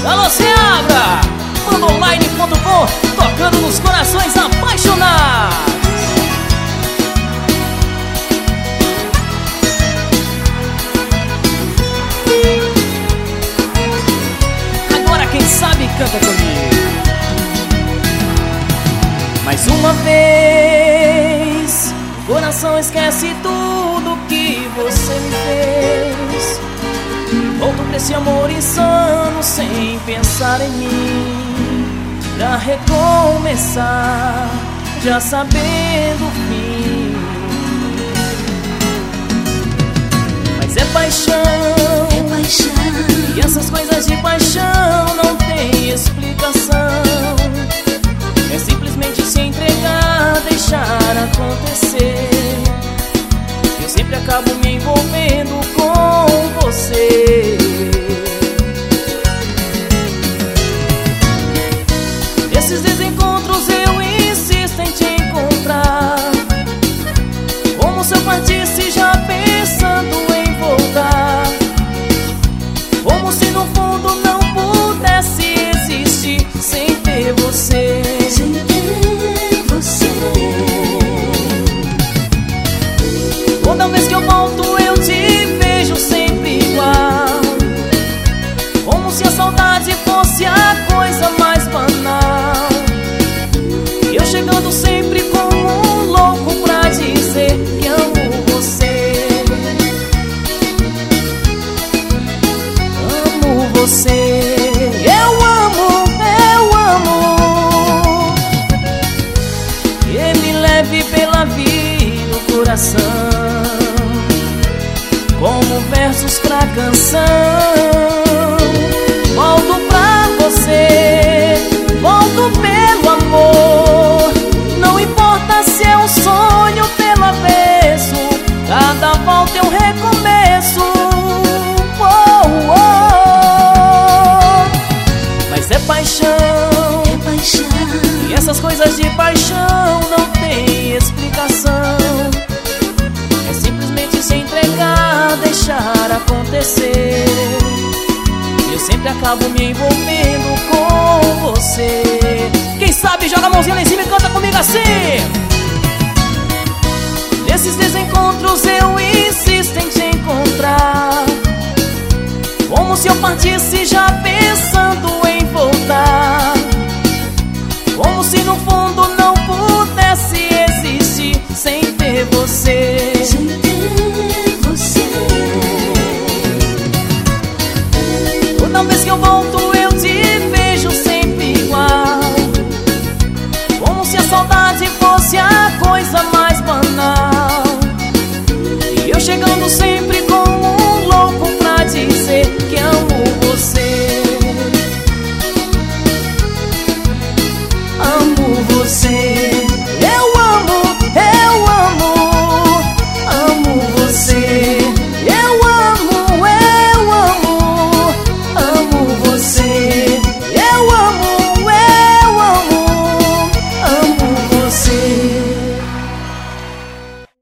Alô, Seabra, Mandoline.com, tocando nos corações apaixonados. Agora quem sabe canta comigo. Mais uma vez, o coração esquece tudo que você me fez. Volto pra esse amor insano sem pensar em mim, pra recomeçar, já sabendo o fim. Mas é paixão, e essas coisas de paixão não tem explicação. É simplesmente se entregar, deixar acontecer. Eu sempre acabo me envolvendo com você. Nesses desencontros eu insisto em te encontrar, como se eu partisse já pensando em voltar, como se no fundo não pudesse existir sem ter você. Toda vez que eu volto eu te vejo sempre igual, como se a saudade fosse a coisa mais banal. Eu chegando sempre como um louco pra dizer que amo você. Amo você. Eu amo. Que me leve pela vida o coração, como versos pra canção. Volto pra você, volto pelo amor. Não importa se é um sonho pelo avesso, cada volta é um recomeço. Mas é paixão, e essas coisas de paixão não tem explicação. É simplesmente se entregar, deixar acontecer. Eu sempre acabo me envolvendo com você. Quem sabe joga a mãozinha lá em cima e canta comigo assim. Nesses desencontros eu insisto em te encontrar, como se eu partisse já pensando em voltar, como se no fundo não pudesse existir sem ter você. Toda vez que eu volto